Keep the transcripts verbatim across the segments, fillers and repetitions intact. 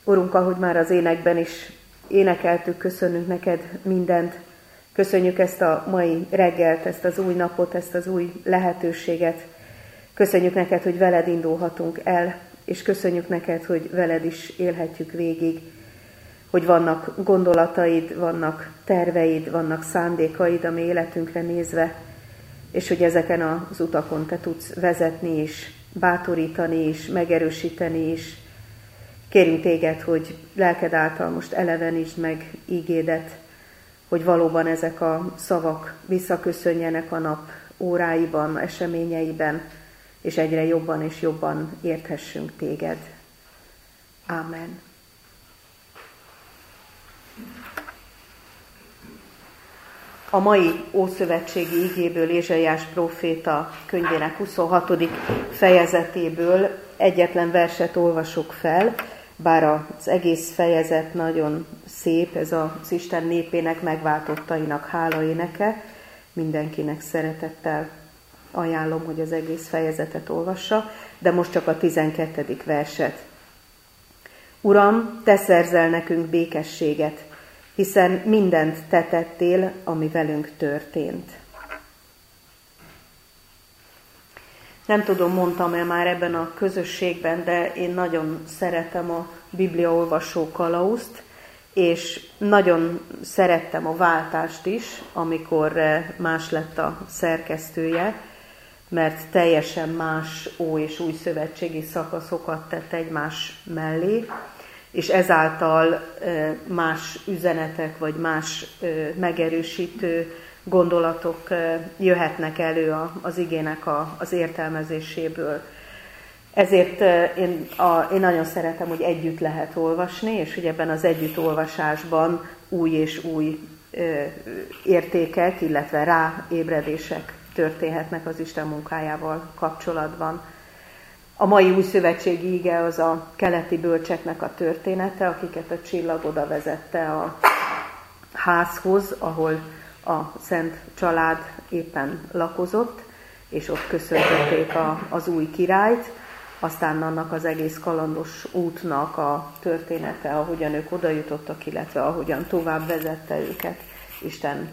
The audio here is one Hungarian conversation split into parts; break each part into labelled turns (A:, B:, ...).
A: Urunk, ahogy már az énekben is énekeltük, köszönünk neked mindent. Köszönjük ezt a mai reggelt, ezt az új napot, ezt az új lehetőséget. Köszönjük neked, hogy veled indulhatunk el, és köszönjük neked, hogy veled is élhetjük végig, hogy vannak gondolataid, vannak terveid, vannak szándékaid a mi életünkre nézve, és hogy ezeken az utakon te tudsz vezetni is, bátorítani is, megerősíteni is. Kérünk téged, hogy lelked által most elevenítsd meg ígédet, hogy valóban ezek a szavak visszaköszönjenek a nap óráiban, eseményeiben, és egyre jobban és jobban érthessünk téged. Ámen. A mai ószövetségi igéből, Ézsaiás próféta könyvének huszonhatodik fejezetéből egyetlen verset olvasok fel, bár az egész fejezet nagyon szép, ez az Isten népének megváltottainak hálaéneke. Mindenkinek szeretettel ajánlom, hogy az egész fejezetet olvassa, de most csak a tizenkettedik verset. Uram, te szerzel nekünk békességet, hiszen mindent te tettél, ami velünk történt. Nem tudom, mondtam-e már ebben a közösségben, de én nagyon szeretem a bibliaolvasó kalauzt, és nagyon szerettem a váltást is, amikor más lett a szerkesztője, mert teljesen más ó- és új szövetségi szakaszokat tett egymás mellé, és ezáltal más üzenetek, vagy más megerősítő gondolatok jöhetnek elő az igének az értelmezéséből. Ezért én, a, én nagyon szeretem, hogy együtt lehet olvasni, és hogy ebben az együttolvasásban új és új értékek, illetve ráébredések történhetnek az Isten munkájával kapcsolatban. A mai új szövetségi ige az a keleti bölcseknek a története, akiket a csillag oda vezette a házhoz, ahol a szent család éppen lakozott, és ott köszöntötték a, az új királyt. Aztán annak az egész kalandos útnak a története, ahogyan ők oda jutottak, illetve ahogyan tovább vezette őket Isten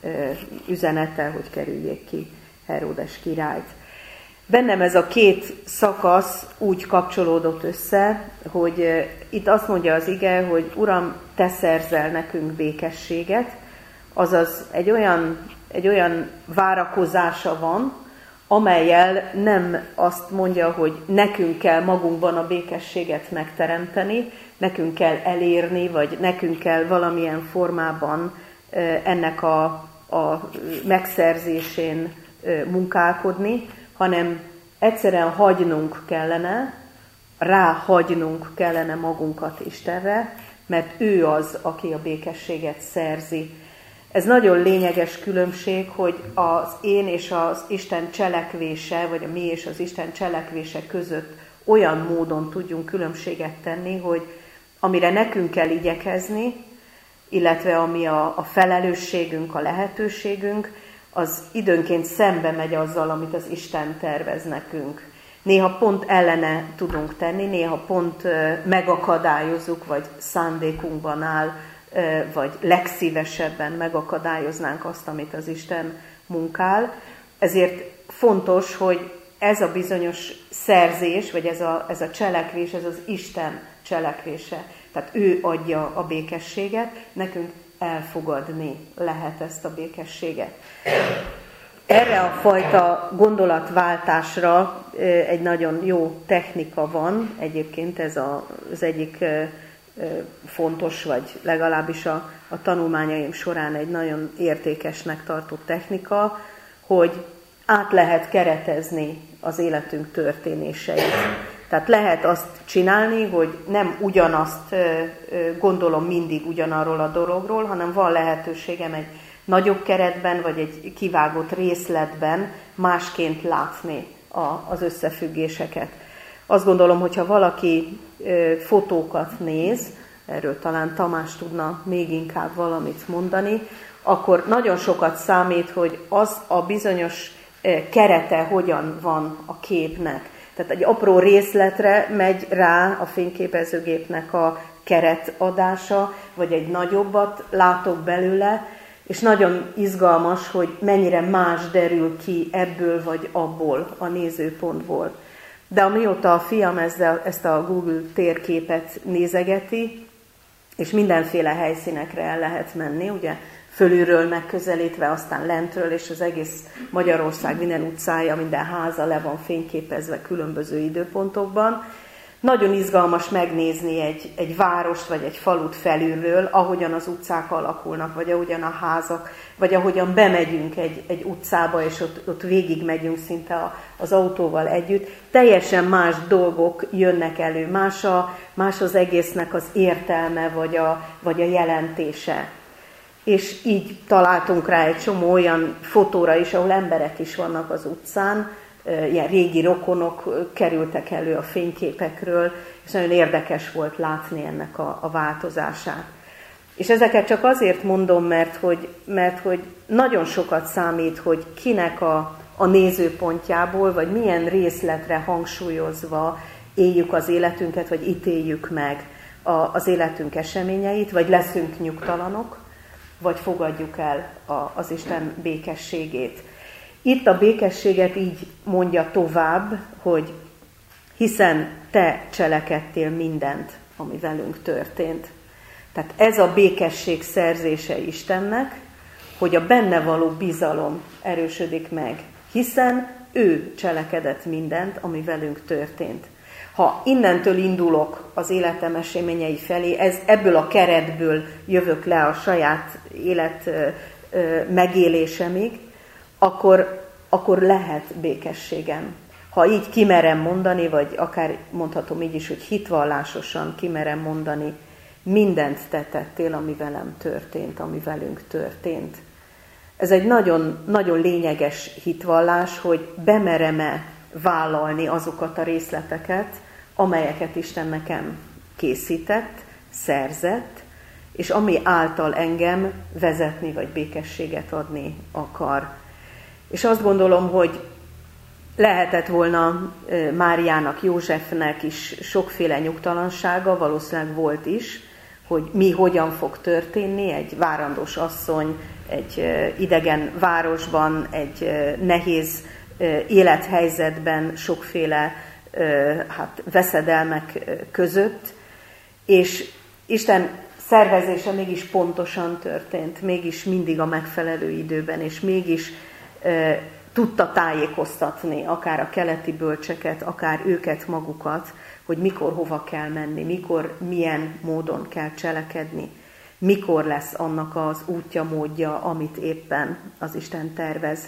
A: üzenete, hogy kerüljék ki Heródes királyt. Bennem ez a két szakasz úgy kapcsolódott össze, hogy itt azt mondja az ige, hogy Uram, te szerzel nekünk békességet, azaz egy olyan, egy olyan várakozása van, amellyel nem azt mondja, hogy nekünk kell magunkban a békességet megteremteni, nekünk kell elérni, vagy nekünk kell valamilyen formában ennek a, a megszerzésén munkálkodni, hanem egyszerűen hagynunk kellene, ráhagynunk kellene magunkat Istenre, mert ő az, aki a békességet szerzi. Ez nagyon lényeges különbség, hogy az én és az Isten cselekvése, vagy a mi és az Isten cselekvése között olyan módon tudjunk különbséget tenni, hogy amire nekünk kell igyekezni, illetve ami a, a felelősségünk, a lehetőségünk, az időnként szembe megy azzal, amit az Isten tervez nekünk. Néha pont ellene tudunk tenni, néha pont megakadályozzuk, vagy szándékunkban áll, vagy legszívesebben megakadályoznánk azt, amit az Isten munkál. Ezért fontos, hogy ez a bizonyos szerzés, vagy ez a, ez a cselekvés, ez az Isten cselekvése. Tehát ő adja a békességet, nekünk elfogadni lehet ezt a békességet. Erre a fajta gondolatváltásra egy nagyon jó technika van, egyébként ez az egyik fontos, vagy legalábbis a, a tanulmányaim során egy nagyon értékesnek tartott technika, hogy át lehet keretezni az életünk történéseit. Tehát lehet azt csinálni, hogy nem ugyanazt gondolom mindig ugyanarról a dologról, hanem van lehetőségem egy nagyobb keretben, vagy egy kivágott részletben másként látni az összefüggéseket. Azt gondolom, hogyha valaki fotókat néz, erről talán Tamás tudna még inkább valamit mondani, akkor nagyon sokat számít, hogy az a bizonyos kerete hogyan van a képnek. Tehát egy apró részletre megy rá a fényképezőgépnek a keretadása, vagy egy nagyobbat látok belőle, és nagyon izgalmas, hogy mennyire más derül ki ebből vagy abból a nézőpontból. De amióta a fiam ezzel, ezt a Google térképet nézegeti, és mindenféle helyszínekre el lehet menni, ugye fölülről megközelítve, aztán lentről, és az egész Magyarország minden utcája, minden háza le van fényképezve különböző időpontokban. Nagyon izgalmas megnézni egy, egy várost, vagy egy falut felülről, ahogyan az utcák alakulnak, vagy ahogyan a házak, vagy ahogyan bemegyünk egy, egy utcába, és ott, ott végig megyünk szinte a, az autóval együtt. Teljesen más dolgok jönnek elő, más, a, más az egésznek az értelme, vagy a, vagy a jelentése. És így találtunk rá egy csomó olyan fotóra is, ahol emberek is vannak az utcán, ilyen régi rokonok kerültek elő a fényképekről, és nagyon érdekes volt látni ennek a, a változását. És ezeket csak azért mondom, mert hogy, mert hogy nagyon sokat számít, hogy kinek a, a nézőpontjából, vagy milyen részletre hangsúlyozva éljük az életünket, vagy ítéljük meg a, az életünk eseményeit, vagy leszünk nyugtalanok, vagy fogadjuk el a, az Isten békességét. Itt a békességet így mondja tovább, hogy hiszen te cselekedtél mindent, ami velünk történt. Tehát ez a békesség szerzése Istennek, hogy a benne való bizalom erősödik meg, hiszen ő cselekedett mindent, ami velünk történt. Ha innentől indulok az életem eseményei felé, ez, ebből a keretből jövök le a saját élet ö, ö, megélésemig, akkor, akkor lehet békességem. Ha így kimerem mondani, vagy akár mondhatom így is, hogy hitvallásosan kimerem mondani, mindent te tettél, ami velem történt, ami velünk történt. Ez egy nagyon, nagyon lényeges hitvallás, hogy bemerem-e vállalni azokat a részleteket, amelyeket Isten nekem készített, szerzett, és ami által engem vezetni, vagy békességet adni akar. És azt gondolom, hogy lehetett volna Máriának, Józsefnek is sokféle nyugtalansága, valószínűleg volt is, hogy mi hogyan fog történni, egy várandós asszony, egy idegen városban, egy nehéz élethelyzetben, sokféle hát, veszedelmek között, és Isten szervezése mégis pontosan történt, mégis mindig a megfelelő időben, és mégis e, tudta tájékoztatni akár a keleti bölcseket, akár őket magukat, hogy mikor hova kell menni, mikor milyen módon kell cselekedni, mikor lesz annak az útja, módja, amit éppen az Isten tervez.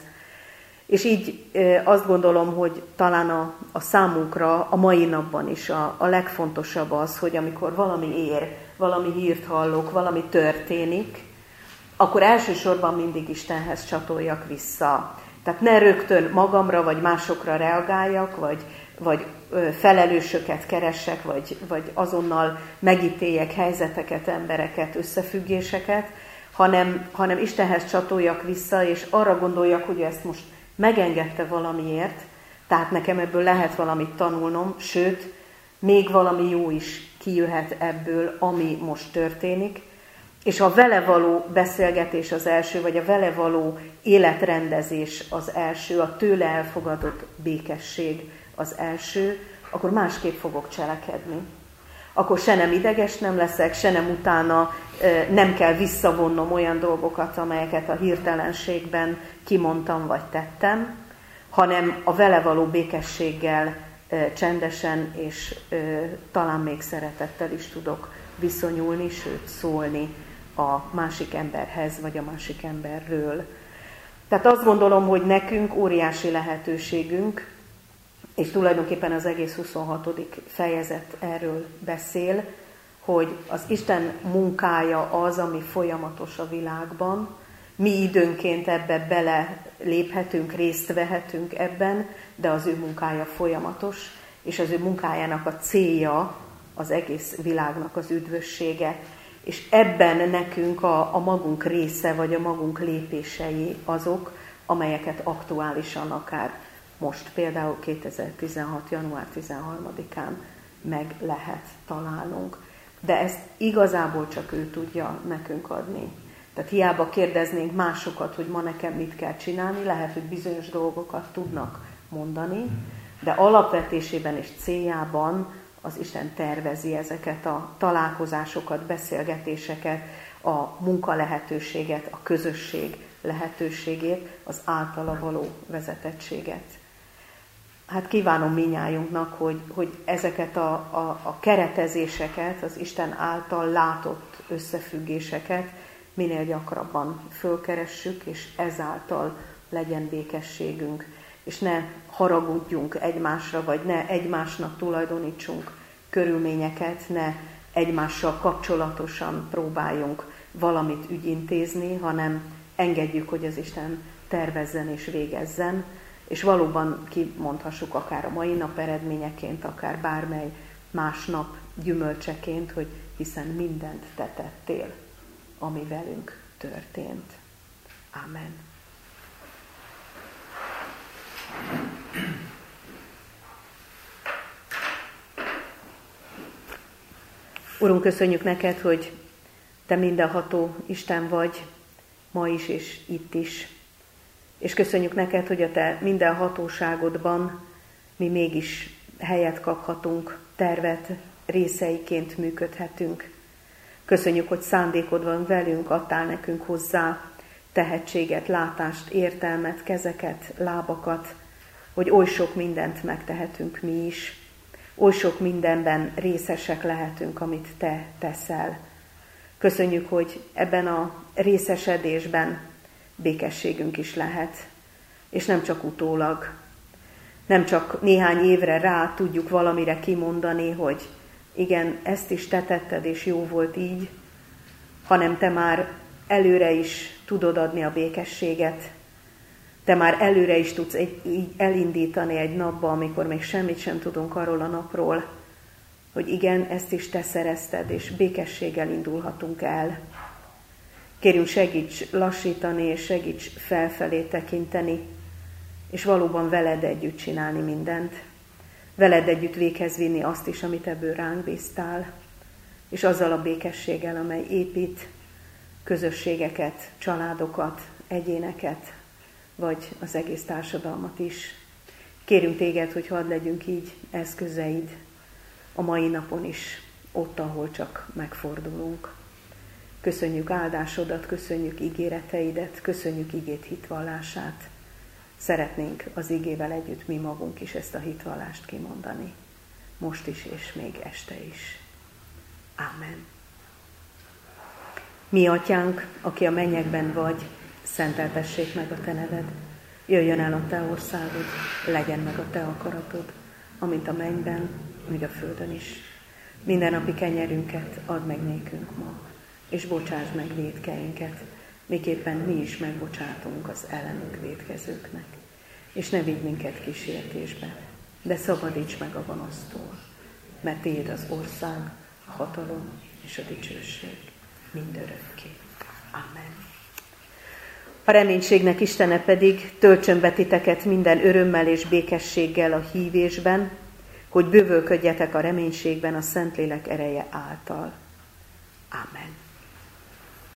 A: És így e, azt gondolom, hogy talán a, a számunkra a mai napban is a, a legfontosabb az, hogy amikor valami ér, valami hírt hallok, valami történik, akkor elsősorban mindig Istenhez csatoljak vissza. Tehát ne rögtön magamra vagy másokra reagáljak, vagy, vagy felelősöket keressek, vagy, vagy azonnal megítéljek helyzeteket, embereket, összefüggéseket, hanem, hanem Istenhez csatoljak vissza, és arra gondoljak, hogy ezt most megengedte valamiért, tehát nekem ebből lehet valamit tanulnom, sőt, még valami jó is kijöhet ebből, ami most történik, és a vele való beszélgetés az első, vagy a vele való életrendezés az első, a tőle elfogadott békesség az első, akkor másképp fogok cselekedni. Akkor se nem ideges nem leszek, se nem utána nem kell visszavonnom olyan dolgokat, amelyeket a hirtelenségben kimondtam vagy tettem, hanem a vele való békességgel csendesen és talán még szeretettel is tudok viszonyulni, sőt szólni a másik emberhez, vagy a másik emberről. Tehát azt gondolom, hogy nekünk óriási lehetőségünk, és tulajdonképpen az egész huszonhatodik fejezet erről beszél, hogy az Isten munkája az, ami folyamatos a világban, mi időnként ebbe bele léphetünk, részt vehetünk ebben, de az ő munkája folyamatos, és az ő munkájának a célja az egész világnak az üdvössége. És ebben nekünk a, a magunk része, vagy a magunk lépései azok, amelyeket aktuálisan akár most például kétezer-tizenhat. január tizenharmadikán meg lehet találnunk. de ezt igazából csak ő tudja nekünk adni. Tehát hiába kérdeznénk másokat, hogy ma nekem mit kell csinálni, lehet, hogy bizonyos dolgokat tudnak mondani, de alapvetésében és céljában az Isten tervezi ezeket a találkozásokat, beszélgetéseket, a munka lehetőséget, a közösség lehetőségét, az általa való vezetettséget. Hát kívánom minnyájunknak, hogy, hogy ezeket a, a, a keretezéseket, az Isten által látott összefüggéseket minél gyakrabban fölkeressük, és ezáltal legyen békességünk, és ne haragudjunk egymásra, vagy ne egymásnak tulajdonítsunk körülményeket, ne egymással kapcsolatosan próbáljunk valamit ügyintézni, hanem engedjük, hogy az Isten tervezzen és végezzen, és valóban kimondhassuk akár a mai nap eredményeként, akár bármely más nap gyümölcseként, hogy hiszen mindent te tettél, ami velünk történt. Amen. Urunk, köszönjük neked, hogy te mindenható Isten vagy, ma is és itt is. És köszönjük neked, hogy a te minden hatóságodban mi mégis helyet kaphatunk, tervet részeiként működhetünk. Köszönjük, hogy szándékod van velünk, adtál nekünk hozzá tehetséget, látást, értelmet, kezeket, lábakat, hogy oly sok mindent megtehetünk mi is, oly sok mindenben részesek lehetünk, amit te teszel. Köszönjük, hogy ebben a részesedésben békességünk is lehet, és nem csak utólag, nem csak néhány évre rá tudjuk valamire kimondani, hogy igen, ezt is te tetted, és jó volt így, hanem te már előre is tudod adni a békességet, te már előre is tudsz egy, így elindítani egy napba, amikor még semmit sem tudunk arról a napról, hogy igen, ezt is te szerezted, és békességgel indulhatunk el. Kérjünk, segíts lassítani, és segíts felfelé tekinteni, és valóban veled együtt csinálni mindent. Veled együtt véghez vinni azt is, amit ebből ránk bíztál, és azzal a békességgel, amely épít közösségeket, családokat, egyéneket, vagy az egész társadalmat is. Kérünk téged, hogy hadd legyünk így eszközeid a mai napon is, ott, ahol csak megfordulunk. Köszönjük áldásodat, köszönjük ígéreteidet, köszönjük igét hitvallását. Szeretnénk az igével együtt mi magunk is ezt a hitvallást kimondani. Most is, és még este is. Ámen. Mi atyánk, aki a mennyekben vagy, szenteltessék meg a te neved. Jöjjön el a te országod, legyen meg a te akaratod, amint a mennyben, úgy a földön is. Mindennapi kenyerünket add meg nékünk ma, és bocsásd meg vétkeinket, miképpen mi is megbocsátunk az ellenünk vétkezőknek. És ne vigy minket kísértésbe, de szabadíts meg a gonosztól, mert tiéd az ország, a hatalom és a dicsőség mindörökké. Amen. A reménységnek Istene pedig töltsön be titeket minden örömmel és békességgel a hívésben, hogy bővölködjetek a reménységben a Szentlélek ereje által. Amen.